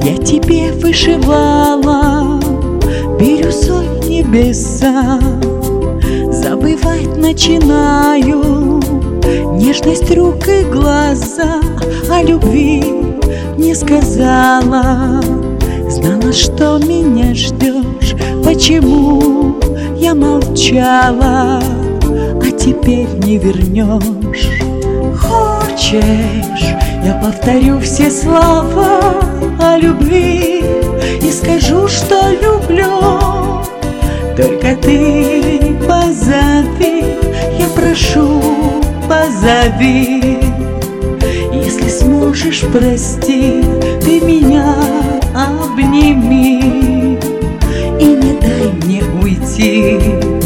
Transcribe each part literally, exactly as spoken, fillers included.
Я тебе вышивала бирюзой небеса, забывать начинаю нежность рук и глаза. О любви не сказала, знала, что меня ждешь. Почему я молчала, а теперь не вернешь? Хочешь, я повторю все слова о любви и скажу, что люблю. Только ты позови, я прошу, позови. Если сможешь, прости, ты меня обними и не дай мне уйти.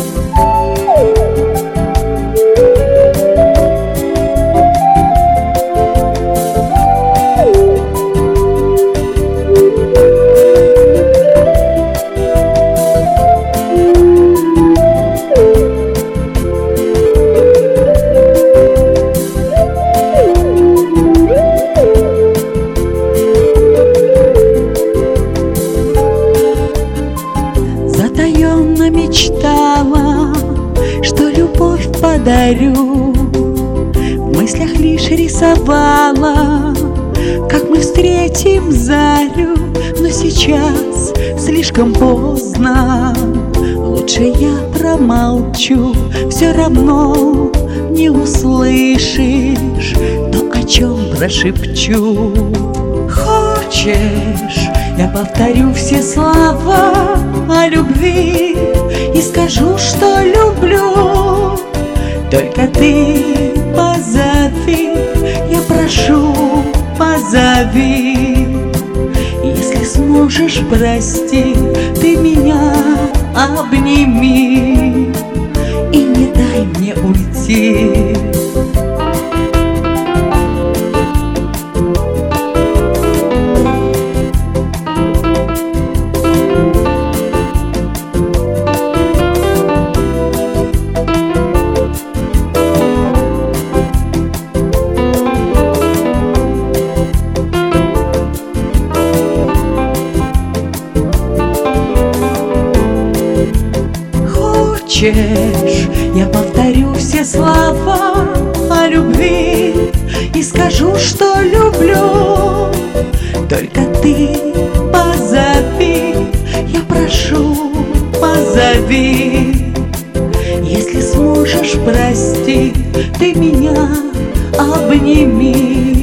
Затаённо мечтала, что любовь подарю. В мыслях лишь рисовала, как мы встретим зарю. Но сейчас слишком поздно, лучше я промолчу. Все равно не услышишь то, о чем прошепчу. Хочешь, я повторю все слова о любви и скажу, что люблю. Только ты позови, я прошу, позови. Если сможешь, прости, ты меня обними и не дай мне уйти. Хочешь, я повторю все слова о любви и скажу, что люблю. Только ты позови, я прошу, позови. Если сможешь, прости, ты меня обними